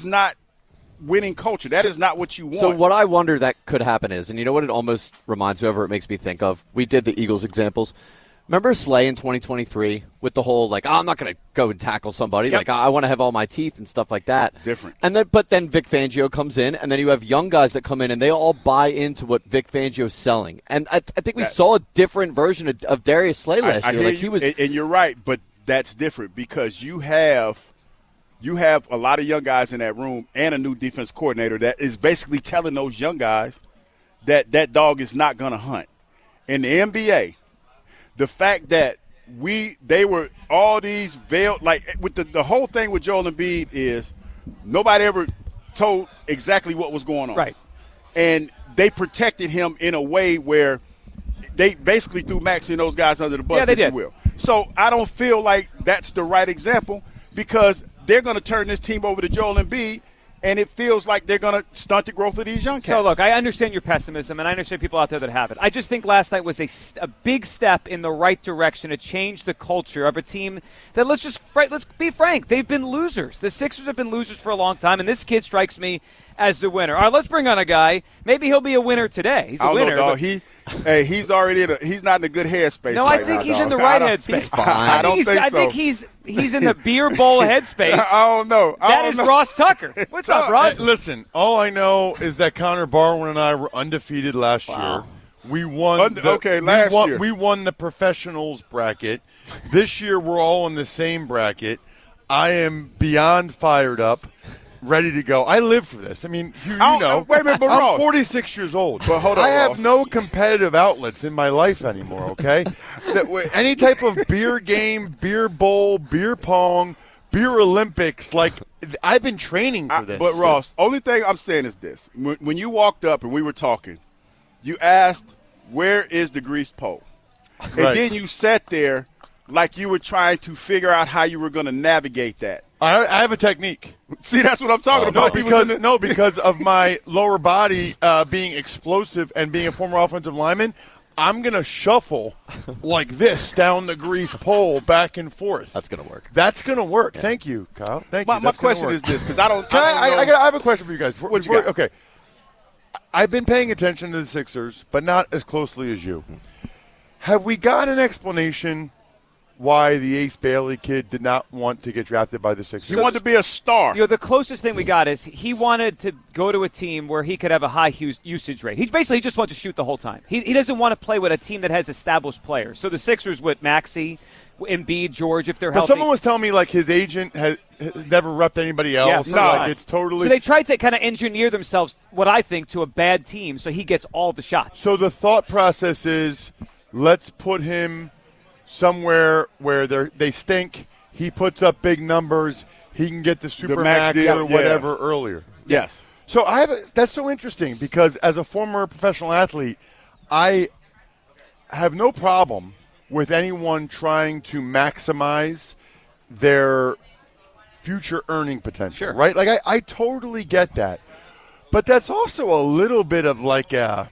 winning culture. That is not what you want. So what I wonder that could happen is, and you know what it almost reminds me of, or it makes me think of? We did the Eagles examples. Remember Slay in 2023 with the whole, I'm not going to go and tackle somebody. Yep. I want to have all my teeth and stuff like that. Different. But then Vic Fangio comes in, and then you have young guys that come in, and they all buy into what Vic Fangio's selling. And I think we saw a different version of Darius Slay last year. And you're right, but that's different because you have a lot of young guys in that room and a new defense coordinator that is basically telling those young guys that dog is not going to hunt. In the NBA, the fact that they were all these veiled, with the whole thing with Joel Embiid is nobody ever told exactly what was going on. Right. And they protected him in a way where they basically threw Maxey and those guys under the bus, if you will. So I don't feel like that's the right example because they're going to turn this team over to Joel Embiid, and it feels like they're going to stunt the growth of these young cats. So, look, I understand your pessimism, and I understand people out there that have it. I just think last night was a big step in the right direction to change the culture of a team that, let's be frank, they've been losers. The Sixers have been losers for a long time, and this kid strikes me as the winner. All right, let's bring on a guy. Maybe he'll be a winner today. He's a winner. Know, dog. He's already he's not in a good headspace. No, right I think now, he's in the dog. right headspace. He's fine. I think he's in the beer bowl headspace. I don't know. That is Ross Tucker. What's up, Ross? Listen, all I know is that Connor Barwin and I were undefeated last year. We won. Last year. We won the professionals bracket. This year we're all in the same bracket. I am beyond fired up. Ready to go. I live for this. I mean, you know. Wait a minute, but I'm Ross, 46 years old. But hold on, I have Ross. no competitive outlets in my life anymore, okay? Any type of beer game, beer bowl, beer pong, beer Olympics, like, I've been training for this. But, Ross, only thing I'm saying is this. When you walked up and we were talking, you asked, where is the greased pole? And then you sat there like you were trying to figure out how you were going to navigate that. I have a technique. See, that's what I'm talking about. Because of my lower body being explosive and being a former offensive lineman, I'm going to shuffle like this down the grease pole back and forth. That's going to work. That's going to work. Yeah. Thank you, Kyle. Thank you. My question is this, because I don't know. I have a question for you guys. Okay. I've been paying attention to the Sixers, but not as closely as you. Have we got an explanation why the Ace Bailey kid did not want to get drafted by the Sixers? He wanted to be a star. The closest thing we got is he wanted to go to a team where he could have a high usage rate. He just wants to shoot the whole time. He doesn't want to play with a team that has established players. So the Sixers with Maxey, Embiid, George, if they're healthy. Someone was telling me like his agent has never repped anybody else. Yeah, like it's totally. So they tried to kind of engineer themselves, what I think, to a bad team so he gets all the shots. So the thought process is, let's put him somewhere where they stink. He puts up big numbers. He can get the Supermax or whatever earlier. Yes. So that's so interesting because as a former professional athlete, I have no problem with anyone trying to maximize their future earning potential. Sure. Right? Like I totally get that. But that's also a little bit of like a,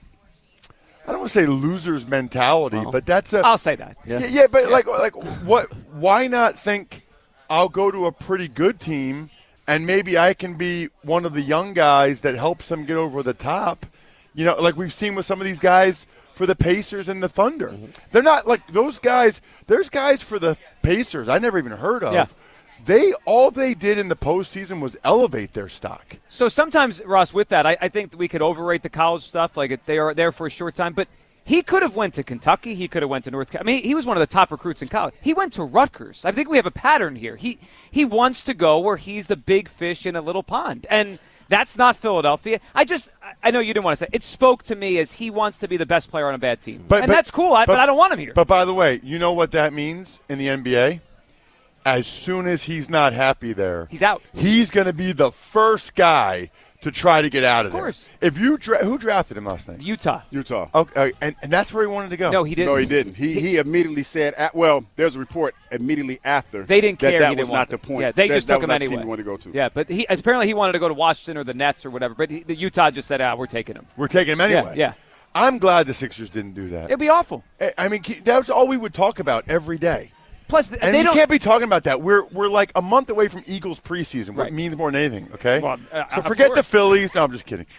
I don't want to say loser's mentality, but that's a. I'll say that. Yeah, but like what? Why not think I'll go to a pretty good team and maybe I can be one of the young guys that helps them get over the top? You know, like we've seen with some of these guys for the Pacers and the Thunder. Mm-hmm. They're not like those guys. There's guys for the Pacers I never even heard of. Yeah. All they did in the postseason was elevate their stock. So sometimes, Ross, with that, I think that we could overrate the college stuff. Like they are there for a short time, but he could have went to Kentucky. He could have went to North Carolina. I mean, he was one of the top recruits in college. He went to Rutgers. I think we have a pattern here. He wants to go where he's the big fish in a little pond, and that's not Philadelphia. I know you didn't want to say it. Spoke to me as he wants to be the best player on a bad team, and that's cool. But I don't want him here. But by the way, you know what that means in the NBA? As soon as he's not happy there, he's out. He's going to be the first guy to try to get out of there. Of course. If you who drafted him last night? Utah. Okay, and that's where he wanted to go. No, he didn't. No, he didn't. He immediately said, there's a report immediately after. They didn't care. That was not the point. Yeah, they just took him anyway. Team he wanted to go to. Yeah, but apparently he wanted to go to Washington or the Nets or whatever. But the Utah just said, we're taking him. We're taking him anyway. Yeah. I'm glad the Sixers didn't do that. It'd be awful. I mean, that was all we would talk about every day. Plus, and we can't be talking about that. We're like a month away from Eagles preseason, which right. means more than anything, okay? Well, so forget the Phillies. No, I'm just kidding.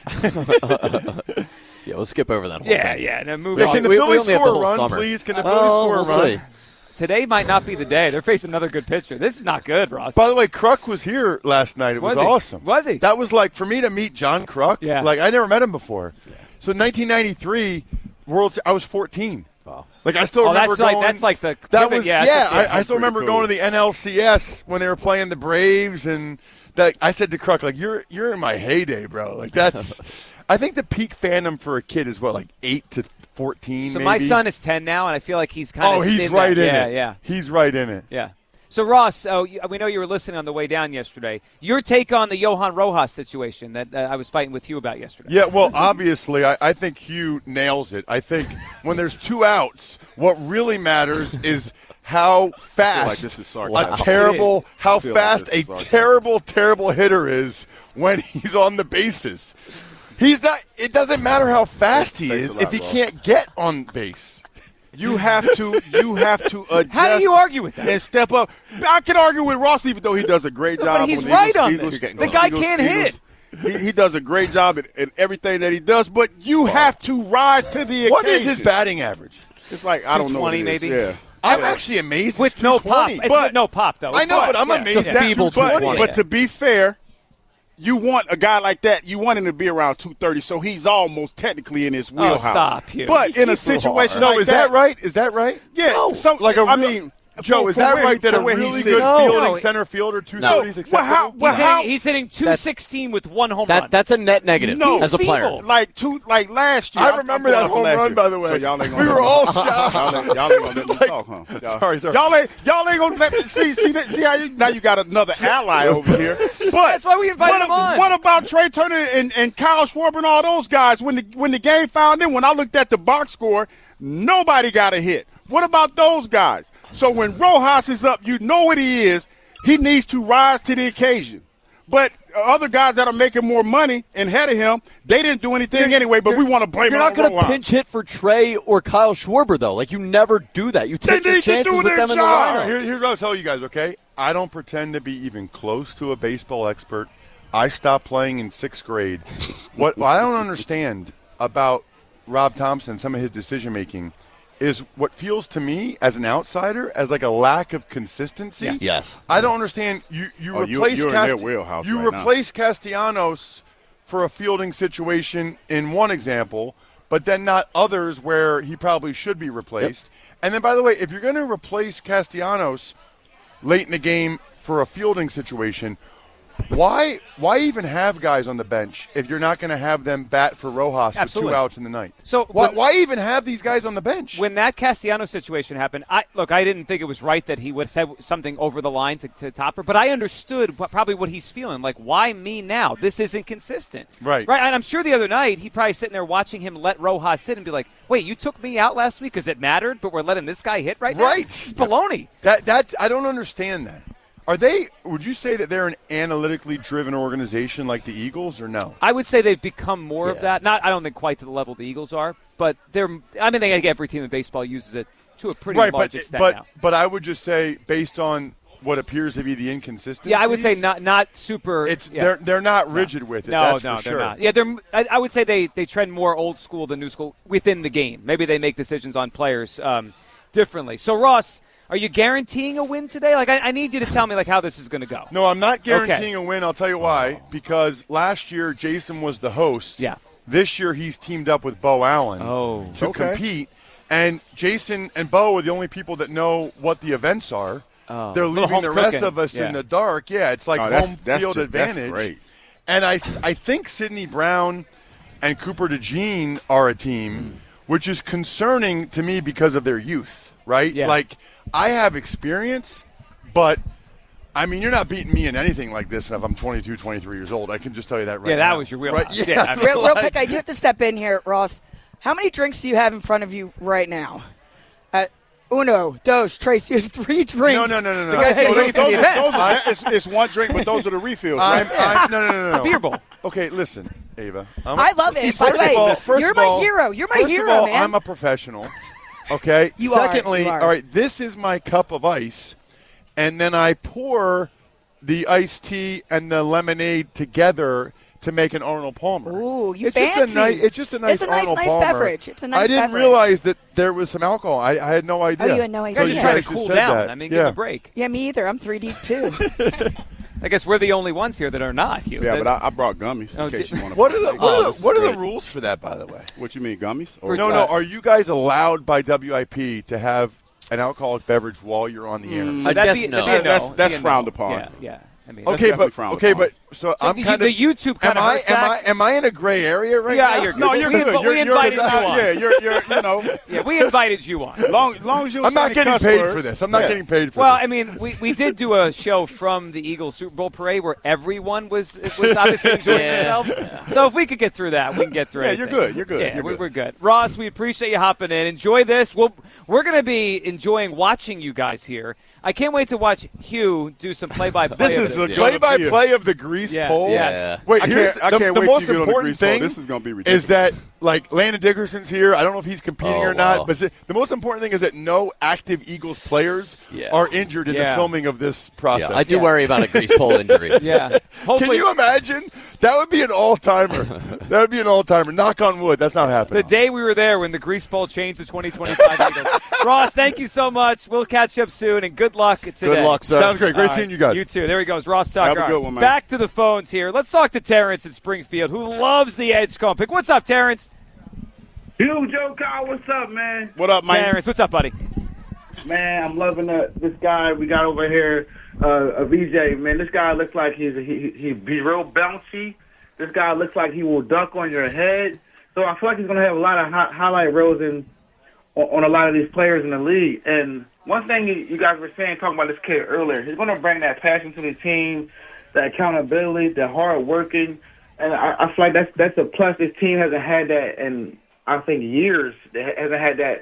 Yeah, we'll skip over that whole thing. Yeah. No, move on. Can the Phillies score a run, please? Can the Phillies score a run? See. Today might not be the day. They're facing another good pitcher. This is not good, Ross. By the way, Kruk was here last night. It was awesome. Was he? That was like, for me to meet John Kruk, like I never met him before. Yeah. So 1993, I was 14. Wow. Like I still remember going. That's like the. That was I still remember cool. going to the NLCS when they were playing the Braves, and that I said to Kruk, like you're in my heyday, bro. Like that's. I think the peak fandom for a kid is what, like 8 to 14. So maybe? my son is 10 now, and I feel like he's kind of. Oh, he's right in it. Yeah. He's right in it. Yeah. So, Ross, we know you were listening on the way down yesterday. Your take on the Johan Rojas situation that I was fighting with you about yesterday. Yeah, well, obviously, I think Hugh nails it. I think when there's 2 outs, what really matters is how fast terrible hitter is when he's on the bases. It doesn't matter how fast he is if he can't get on base. You have to adjust. How do you argue with that? And step up. I can argue with Ross even though he does a great job. But he's right on this. The guy can't hit. He does a great job in everything that he does, but you have to rise to the occasion. What is his batting average? It's like, I don't know. 220 maybe. Yeah. I'm actually amazed. With no pop. With no pop, though. I know, but I'm amazed. It's a feeble 220. But to be fair, you want a guy like that, you want him to be around 230, so he's almost technically in his wheelhouse. Oh, stop here. But in a situation like that. No, is that right? Is that right? Yeah. No. Joe, is that right that a really good fielding center fielder 230 is acceptable? He's hitting 216 with 1 home run. That's a net negative as a player. Like last year. I remember that home run, by the way. So y'all ain't we were all shocked. Y'all ain't gonna let me talk, huh? Sorry. Y'all ain't gonna let me see how now you got another ally over here. But that's why we invited him on. What about Trey Turner and Kyle Schwarber and all those guys? When the game found them, when I looked at the box score, nobody got a hit. What about those guys? So when Rojas is up, you know what he is. He needs to rise to the occasion. But other guys that are making more money and ahead of him, they didn't do anything anyway, but we want to blame it on Rojas. You're not going to pinch hit for Trey or Kyle Schwarber, though. Like, you never do that. You take your chances with them in the lineup. Here's what I'll tell you guys, okay? I don't pretend to be even close to a baseball expert. I stopped playing in 6th grade. What I don't understand about Rob Thompson, some of his decision-making, is what feels to me as an outsider as like a lack of consistency. Yes. I don't understand. You replace Castellanos for a fielding situation in one example, but then not others where he probably should be replaced. Yep. And then, by the way, if you're going to replace Castellanos late in the game for a fielding situation, why even have guys on the bench if you're not going to have them bat for Rojas with 2 outs in the ninth? So why even have these guys on the bench? When that Castellanos situation happened, I didn't think it was right that he would have said something over the line to Topper, but I understood probably what he's feeling. Like, why me now? This isn't consistent. Right. And I'm sure the other night he probably sitting there watching him let Rojas sit and be like, wait, you took me out last week because it mattered, but we're letting this guy hit right now? Right. It's baloney. That I don't understand that. Would you say that they're an analytically driven organization like the Eagles, or no? I would say they've become more of that. I don't think quite to the level the Eagles are, but I think every team in baseball uses it to a pretty large extent now. But I would just say, based on what appears to be the inconsistencies. Yeah, I would say not super. They're not rigid with it. No, that's for they're sure. not. Yeah, I would say they trend more old school than new school within the game. Maybe they make decisions on players differently. So, Ross, are you guaranteeing a win today? Like, I need you to tell me how this is going to go. No, I'm not guaranteeing a win. I'll tell you why. Because last year Jason was the host. Yeah. This year he's teamed up with Bo Allen to compete. And Jason and Bo are the only people that know what the events are. They're leaving the rest of us in the dark. Yeah, it's like home field advantage. That's great. And I think Sidney Brown and Cooper DeJean are a team, which is concerning to me because of their youth, right? Yeah. Like, I have experience, but, I mean, you're not beating me in anything like this if I'm 22, 23 years old. I can just tell you that right now. Yeah, that was your wheelhouse. Right? Yeah, real quick, I do have to step in here, Ross. How many drinks do you have in front of you right now? Uno, dos, Trace, you have 3 drinks. No. The guy's getting ready for the event. It's one drink, but those are the refills, right? No. It's a beer bowl. Okay, listen, Ava. I love it. By the way, you're my hero. You're my hero, First of all, man. I'm a professional. Okay? Secondly, all right, this is my cup of ice, and then I pour the iced tea and the lemonade together to make an Arnold Palmer. Ooh, you it's fancy. It's just a nice Arnold Palmer. Beverage. It's a nice beverage. I didn't realize that there was some alcohol. I had no idea. Oh, you had no idea. You're just trying to cool down. That. I mean, give a break. Yeah, me either. I'm 3 deep, too. I guess we're the only ones here that are not, Hugh. Yeah, but I brought gummies in case you want to. What are the rules for that, by the way? What you mean, gummies? No. Are you guys allowed by WIP to have an alcoholic beverage while you're on the air? I guess no. That's frowned upon. Yeah. I mean, okay, but So I'm the kind of YouTube kind of. Am I in a gray area right now? Yeah, you're good. No, you're good. We invited you on. Yeah, you're. Yeah, we invited you on. Long as you. I'm not getting paid for this. I'm not getting paid for Well, this. I mean, we did do a show from the Eagles Super Bowl parade where everyone was obviously enjoying themselves. So if we could get through that, we can get through it. You're good. You're good. Yeah, we're good. Ross, we appreciate you hopping in. Enjoy this. We're going to be enjoying watching you guys here. I can't wait to watch Hugh do some play-by-play. This is the play-by-play of the grease pole. Yeah. Wait, I here's can't the wait most till you get on the important grease pole. thing. This is going to be ridiculous. Is that like Landon Dickerson's here? I don't know if he's competing or not, but the most important thing is that no active Eagles players are injured in the filming of this process. Yeah, I do worry about a grease pole injury. Yeah. Can you imagine? That would be an all-timer. That would be an all-timer. Knock on wood. That's not happening. The day we were there when the grease pole changed to 2025 Eagles. Ross, thank you so much. We'll catch up soon, and good luck today. Good luck, sir. Sounds great. Great seeing you guys. You too. There he goes. Ross Tucker. Have a good one, man. Back to the phones here. Let's talk to Terrence in Springfield, who loves the Edgecombe pick. What's up, Terrence? Hugh, Joe Kyle, what's up, man? What up, man? Terrence, what's up, buddy? Man, I'm loving this guy we got over here, VJ. Man, this guy looks like he's real bouncy. This guy looks like he will dunk on your head. So I feel like he's going to have a lot of highlight reels on a lot of these players in the league. And one thing you guys were saying, talking about this kid earlier, he's going to bring that passion to the team, that accountability, the hard working. And I feel like that's a plus. This team hasn't had that in, I think, years. They hasn't had that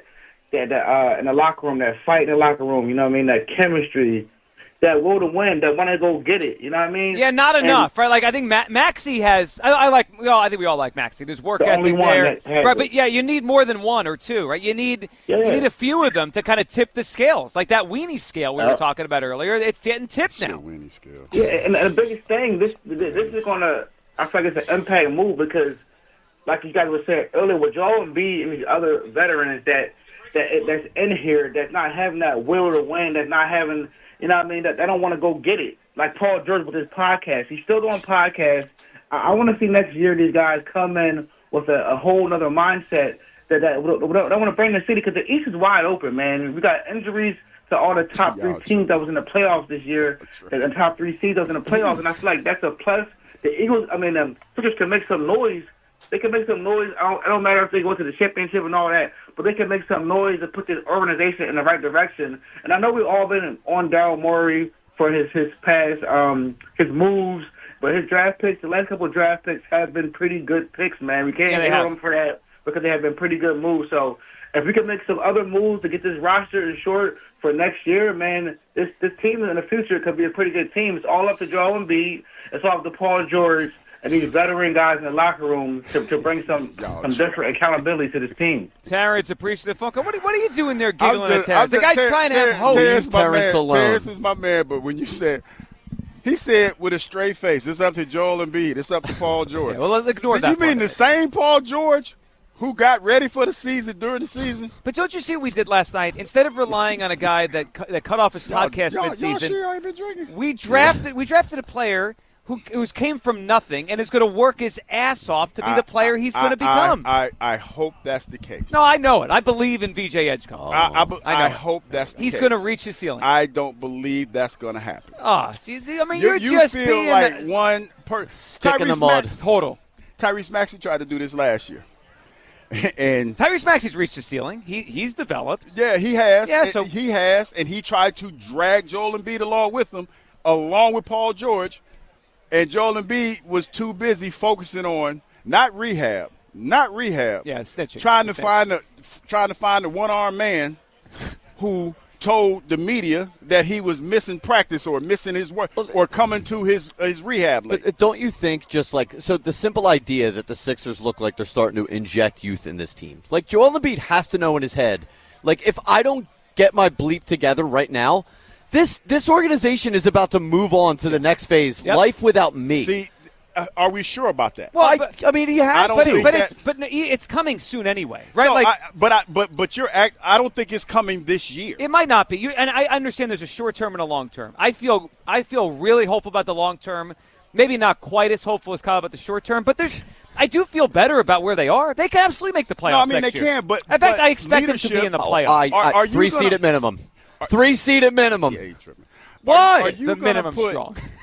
in the locker room, that fight in the locker room, you know what I mean, that chemistry, that will to win, that want to go get it, you know what I mean? Yeah, not enough, right? Like, I think Maxey has – I think we all like Maxey. There's work ethic there. Right, but, yeah, you need more than one or two, right? You need a few of them to kind of tip the scales. Like that weenie scale we were talking about earlier, it's getting tipped now. Weenie scale. Yeah, and the biggest thing, this is going to – I feel like it's an impact move because, like you guys were saying earlier, with Joel Embiid and these other veterans that's in here, that's not having that will to win, that's not having – you know what I mean? That they don't want to go get it. Like Paul George with his podcast. He's still doing podcasts. I want to see next year these guys come in with a whole other mindset that they want to bring the city because the East is wide open, man. We got injuries to all the top three teams that was in the playoffs this year, the top three seeds that was in the playoffs, and I feel like that's a plus. The Eagles, the Sixers can make some noise. They can make some noise. It don't matter if they go to the championship and all that, but they can make some noise and put this organization in the right direction. And I know we've all been on Daryl Morey for his past his moves, but his draft picks, the last couple of draft picks have been pretty good picks, man. We can't hate them for that because they have been pretty good moves. So if we can make some other moves to get this roster in short for next year, man, this team in the future could be a pretty good team. It's all up to Joel Embiid. It's all up to Paul George and these veteran guys in the locker room to bring some different accountability to this team. Terrence, appreciate the phone call. What are you doing there giggling at Terrence? The guy's trying to have hope. Terrence is my man, but when you said – he said with a straight face, it's up to Joel Embiid, it's up to Paul George. Yeah, well, let's ignore that. You mean the same Paul George who got ready for the season during the season? But don't you see what we did last night? Instead of relying on a guy that cut off his podcast midseason, sure I ain't been drinking. we drafted a player – who came from nothing and is going to work his ass off to be the player he's going to become. I hope that's the case. No, I know it. I believe in VJ Edgecombe. I hope that's the case. He's going to reach his ceiling. I don't believe that's going to happen. See, you're just feel being like one person. Stick in the mud. Total. Tyrese Maxey tried to do this last year. And Tyrese Maxey's reached his ceiling. He's developed. Yeah, he has. Yeah, he has, and he tried to drag Joel Embiid along with him, along with Paul George. And Joel Embiid was too busy focusing on not rehab. Yeah, snitching. Trying to find the one-armed man who told the media that he was missing practice or missing his work or coming to his rehab late. But don't you think so the simple idea that the Sixers look like they're starting to inject youth in this team. Like Joel Embiid has to know in his head, like if I don't get my bleep together right now, This organization is about to move on to the next phase, life without me. See, are we sure about that? Well, I mean, he has to. But it's coming soon anyway, right? No, I don't think it's coming this year. It might not be. And I understand there's a short term and a long term. I feel really hopeful about the long term. Maybe not quite as hopeful as Kyle about the short term, but I do feel better about where they are. They can absolutely make the playoffs. No, I mean next they year. can, but in fact, I expect them to be in the playoffs. Are 3 seed at minimum. 3 seed at minimum. Yeah, Why? The minimum strong.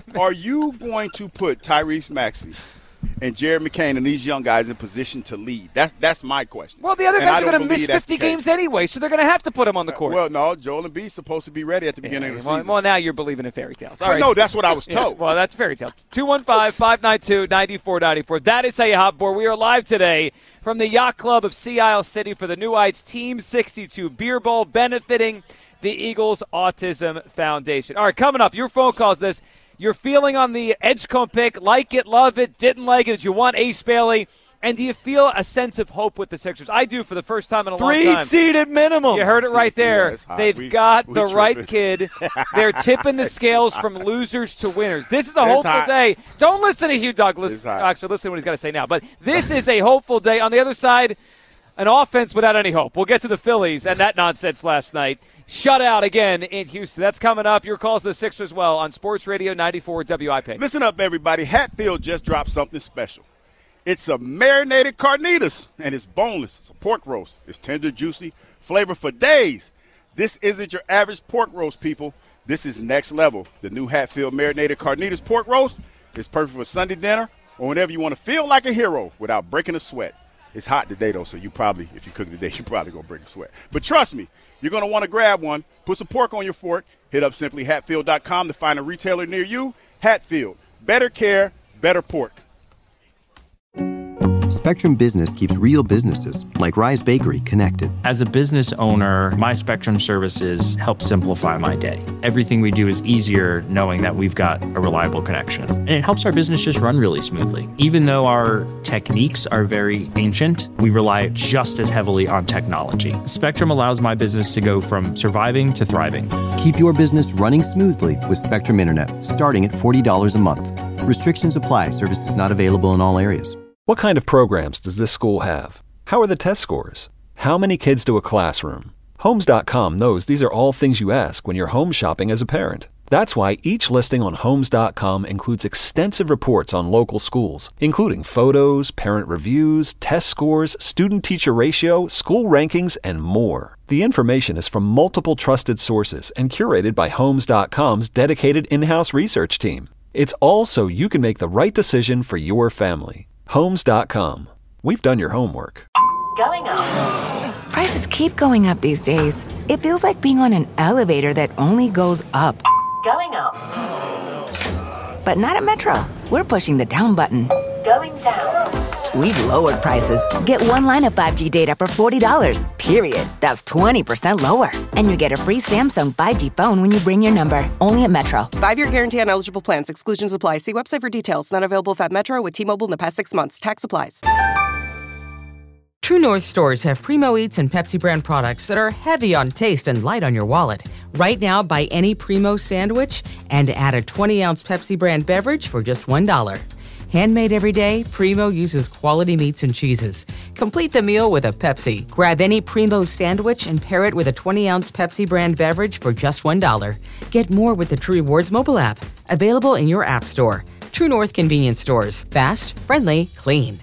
Are you going to put Tyrese Maxey and Jared McCain and these young guys in position to lead? That's my question. Well, the other guys are going to miss 50 games anyway, so they're going to have to put them on the court. Well, no, Joel Embiid's supposed to be ready at the beginning of the season. Well, now you're believing in fairy tales. All right. No, that's what I was told. Well, that's fairy tale. 215-592-9494. That is how you hot board. We are live today from the Yacht Club of Sea Isle City for the New Heights Team 62 Beer Bowl, benefiting the Eagles Autism Foundation. All right, coming up, your phone calls this. Your feeling on the Edgecombe pick, like it, love it, didn't like it. Did you want Ace Bailey? And do you feel a sense of hope with the Sixers? I do for the first time in a long time. 3-seeded minimum. You heard it right there. They've got the right kid. They're tipping the scales from losers to winners. This is a hopeful day. Don't listen to Hugh Douglas. Actually, listen to what he's got to say now. But this is a hopeful day. On the other side, an offense without any hope. We'll get to the Phillies and that nonsense last night. Shutout again in Houston. That's coming up. Your calls to the Sixers as well on Sports Radio 94 WIP. Listen up, everybody. Hatfield just dropped something special. It's a marinated carnitas, and it's boneless. It's a pork roast. It's tender, juicy, flavor for days. This isn't your average pork roast, people. This is next level. The new Hatfield marinated carnitas pork roast is perfect for Sunday dinner or whenever you want to feel like a hero without breaking a sweat. It's hot today, though, so you probably, if you cook today, you're probably going to break a sweat. But trust me, you're going to want to grab one. Put some pork on your fork. Hit up simplyhatfield.com to find a retailer near you. Hatfield. Better care, better pork. Spectrum Business keeps real businesses, like Rise Bakery, connected. As a business owner, my Spectrum services help simplify my day. Everything we do is easier knowing that we've got a reliable connection. And it helps our business just run really smoothly. Even though our techniques are very ancient, we rely just as heavily on technology. Spectrum allows my business to go from surviving to thriving. Keep your business running smoothly with Spectrum Internet, starting at $40 a month. Restrictions apply. Services not available in all areas. What kind of programs does this school have? How are the test scores? How many kids do a classroom? Homes.com knows these are all things you ask when you're home shopping as a parent. That's why each listing on Homes.com includes extensive reports on local schools, including photos, parent reviews, test scores, student-teacher ratio, school rankings, and more. The information is from multiple trusted sources and curated by Homes.com's dedicated in-house research team. It's all so you can make the right decision for your family. Homes.com. We've done your homework. Going up. Prices keep going up these days. It feels like being on an elevator that only goes up. Going up. But not at Metro. We're pushing the down button. Going down. We've lowered prices. Get one line of 5G data for $40, period. That's 20% lower. And you get a free Samsung 5G phone when you bring your number. Only at Metro. 5-year guarantee on eligible plans. Exclusions apply. See website for details. Not available at Metro with T-Mobile in the past 6 months. Tax applies. True North stores have Primo Eats and Pepsi brand products that are heavy on taste and light on your wallet. Right now, buy any Primo sandwich and add a 20-ounce Pepsi brand beverage for just $1. Handmade every day, Primo uses quality meats and cheeses. Complete the meal with a Pepsi. Grab any Primo sandwich and pair it with a 20-ounce Pepsi brand beverage for just $1. Get more with the True Rewards mobile app. Available in your app store. True North convenience stores. Fast, friendly, clean.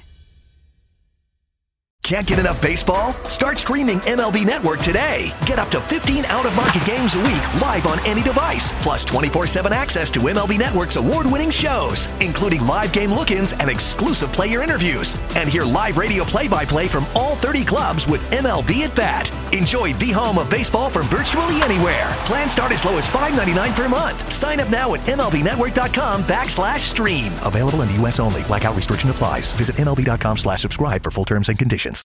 Can't get enough baseball? Start streaming MLB Network today. Get up to 15 out-of-market games a week live on any device. Plus 24/7 access to MLB Network's award-winning shows, including live game look-ins and exclusive player interviews. And hear live radio play-by-play from all 30 clubs with MLB at Bat. Enjoy the home of baseball from virtually anywhere. Plans start as low as $5.99 per month. Sign up now at MLBnetwork.com/stream. Available in the U.S. only. Blackout restriction applies. Visit MLB.com/subscribe for full terms and conditions.